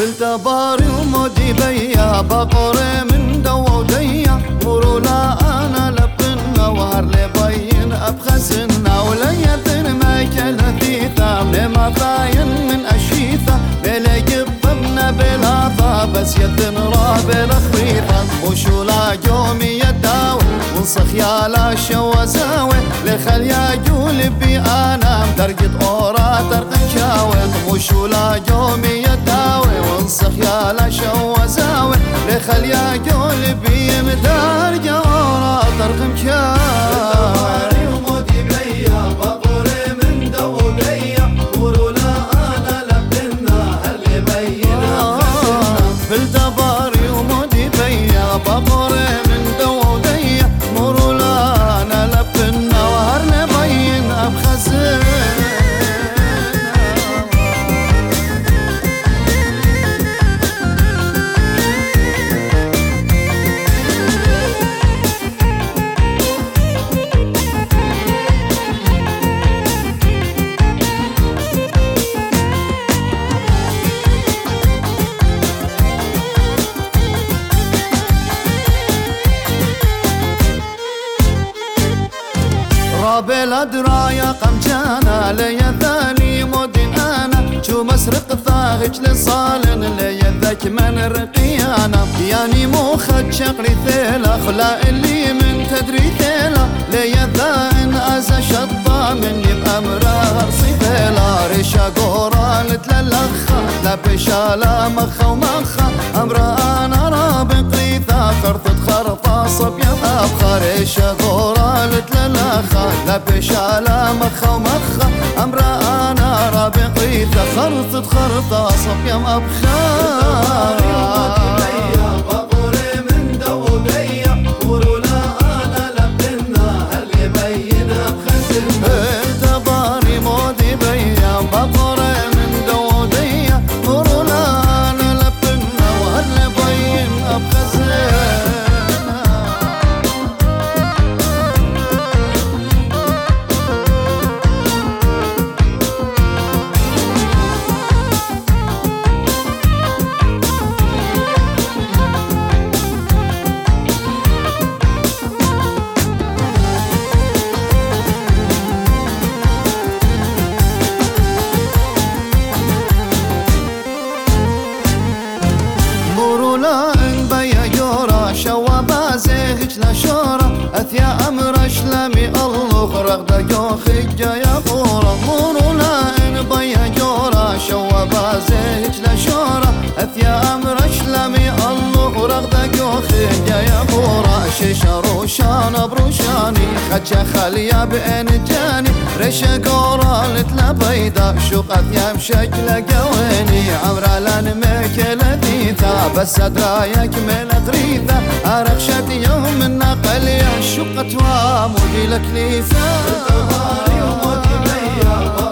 بالتباري ومودي بيا بقري من دوا وديا ورولا انا لبنا وهر لبين ابخسنا وليتن ما كلثيثا لما باين من اشيثا بلا يبنا بلا بس يتن رابل خريطا وشولا يومي يداوي ونصخ يا لا شوزاوي لخل يا جولبي انا درقت اورا ترقن شاوي وشولا يومي يداوي ونصخ يا لا شوزاوي لخل يا جولبي مدار جورا ترقن شاوي بالدباري ومودي بيا بقري من دوا وديا مرولا انا لبنا وهر نبين ابخزن بلا درايا قمجانا ليا ثاني مودين انا شو مسرق ثاغج لصالن ليا ذاك من رقيانا يعني مو خد شقري ثيلا خلا اللي من تدري ثيلا ليا ذاين ازا شطا مني بامرار صيثيلا ريشا قورا لتللخا لا بشالا مخا ومخا امرا انا رابق ريثا خرطت خرطا صبيا ابخا ريشا قورا لتللخا لا بشالا مخا ومخا امرا انا رابق ريثا خرطت خرطا صبيا ابخا بالتباري مودي بيا بقري من دوا وديا مرولا انا لبنا وهر لبين ابخزن لا شورا اثيا امرش لمي الله خرق دقو خجا يا بورا مورولا ان بيا جورا شوا بازيج لا شورا اثيا امرش لمي الله خرق دقو خجا يا بورا شيشا روشان بروشاني خجا خليا بين جاني ريشا قورا لتلا بيضا شوقت يا بشكل قويني عمرا لان مكلتيثا بس ادرايك من غريثا ارخشت يوم من قليا شقت وامودي لك ليثا